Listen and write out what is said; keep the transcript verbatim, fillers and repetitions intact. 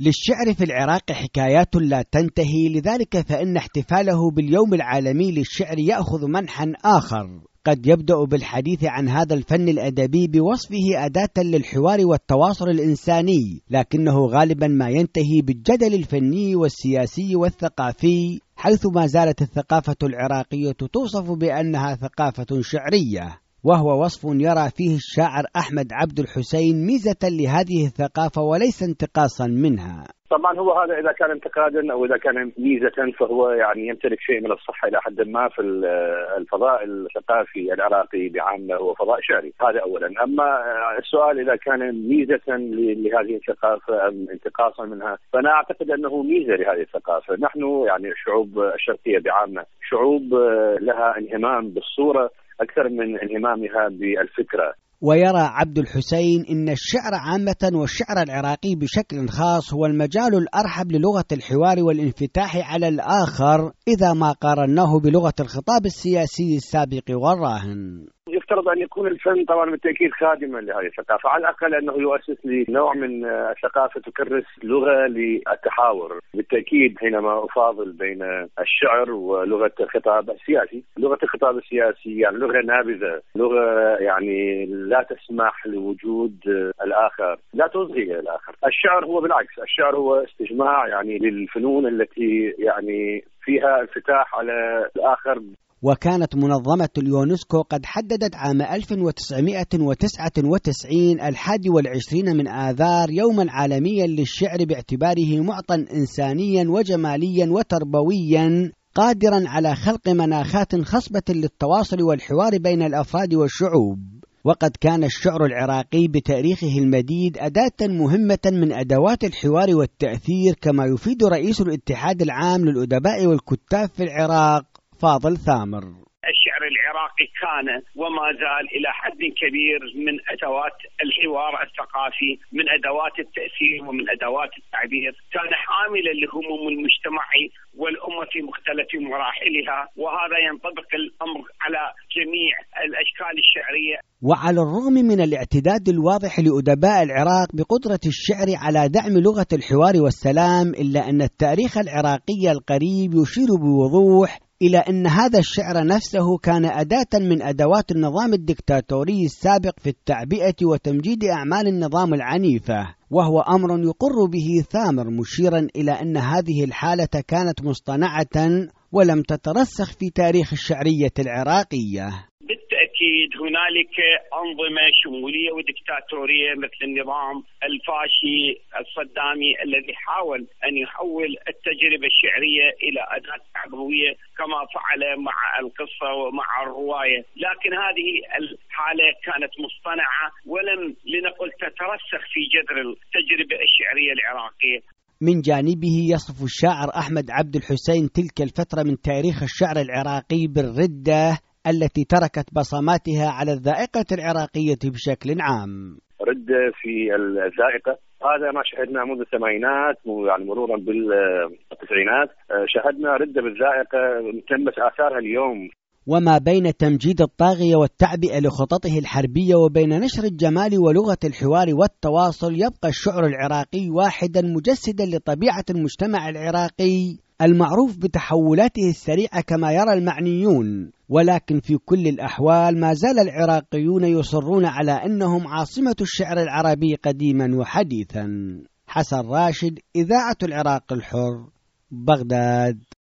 للشعر في العراق حكايات لا تنتهي، لذلك فإن احتفاله باليوم العالمي للشعر يأخذ منحا آخر، قد يبدأ بالحديث عن هذا الفن الأدبي بوصفه أداة للحوار والتواصل الإنساني، لكنه غالبا ما ينتهي بالجدل الفني والسياسي والثقافي، حيث ما زالت الثقافة العراقية توصف بأنها ثقافة شعرية، وهو وصف يرى فيه الشاعر أحمد عبد الحسين ميزة لهذه الثقافة وليس انتقاصا منها. طبعا هو هذا إذا كان انتقادا أو إذا كان ميزة فهو يعني يمتلك شيء من الصحة إلى حد ما في الفضاء الثقافي العراقي بعامة، هو فضاء شعري، هذا أولا. أما السؤال إذا كان ميزة لهذه الثقافة أم انتقاصا منها، فأنا أعتقد أنه ميزة لهذه الثقافة. نحن يعني الشعوب الشرقية بعامة شعوب لها انهمام بالصورة أكثر من انهمامها بالفكرة. ويرى عبد الحسين إن الشعر عامة والشعر العراقي بشكل خاص هو المجال الأرحب للغة الحوار والانفتاح على الآخر إذا ما قارناه بلغة الخطاب السياسي السابق والراهن. يفترض أن يكون الفن طبعا بالتأكيد خادما لهذه الثقافة، على الأقل أنه يؤسس لنوع من الثقافة تكرس لغة للتحاور. بالتأكيد حينما أفاضل بين الشعر ولغة الخطاب السياسي، لغة الخطاب السياسي يعني لغة نابذة، لغة يعني لا تسمح لوجود الآخر، لا تصغي الآخر. الشعر هو بالعكس، الشعر هو استجماع يعني للفنون التي يعني فيها انفتاح على الآخر. وكانت منظمة اليونسكو قد حددت عام ألف وتسعمائة وتسعة وتسعين الحادي والعشرين من آذار يوما عالميا للشعر باعتباره معطى إنسانيا وجماليا وتربويا قادرا على خلق مناخات خصبة للتواصل والحوار بين الأفراد والشعوب. وقد كان الشعر العراقي بتاريخه المديد أداة مهمة من أدوات الحوار والتأثير، كما يفيد رئيس الاتحاد العام للأدباء والكتاب في العراق فاضل ثامر. الشعر العراقي كان وما زال إلى حد كبير من أدوات الحوار الثقافي، من أدوات التأثير ومن أدوات التعبير، كان حاملا لهموم المجتمع والأمة في مختلف مراحلها، وهذا ينطبق الأمر على جميع الأشكال الشعرية. وعلى الرغم من الاعتداد الواضح لأدباء العراق بقدرة الشعر على دعم لغة الحوار والسلام، إلا أن التاريخ العراقي القريب يشير بوضوح إلى أن هذا الشعر نفسه كان أداة من أدوات النظام الدكتاتوري السابق في التعبئة وتمجيد أعمال النظام العنيفة، وهو أمر يقر به ثامر، مشيرا إلى أن هذه الحالة كانت مصطنعة ولم تترسخ في تاريخ الشعرية العراقية. بالتأكيد هنالك أنظمة شمولية ودكتاتورية مثل النظام الفاشي الصدامي الذي حاول أن يحول التجربة الشعرية إلى أداة تعبوية كما فعل مع القصة ومع الرواية، لكن هذه الحالة كانت مصطنعة ولم لنقل تترسخ في جذر التجربة الشعرية العراقية. من جانبه يصف الشاعر أحمد عبد الحسين تلك الفترة من تاريخ الشعر العراقي بالردة التي تركت بصماتها على الذائقة العراقية بشكل عام. ردة في الذائقة هذا ما شهدنا منذ الثمانينات، يعني مرورا بالتسعينات شهدنا ردة بالذائقة تلمس آثارها اليوم. وما بين تمجيد الطاغية والتعبئة لخططه الحربية وبين نشر الجمال ولغة الحوار والتواصل، يبقى الشعر العراقي واحدا مجسدا لطبيعة المجتمع العراقي المعروف بتحولاته السريعة كما يرى المعنيون، ولكن في كل الأحوال ما زال العراقيون يصرون على أنهم عاصمة الشعر العربي قديما وحديثا. حسن راشد، إذاعة العراق الحر، بغداد.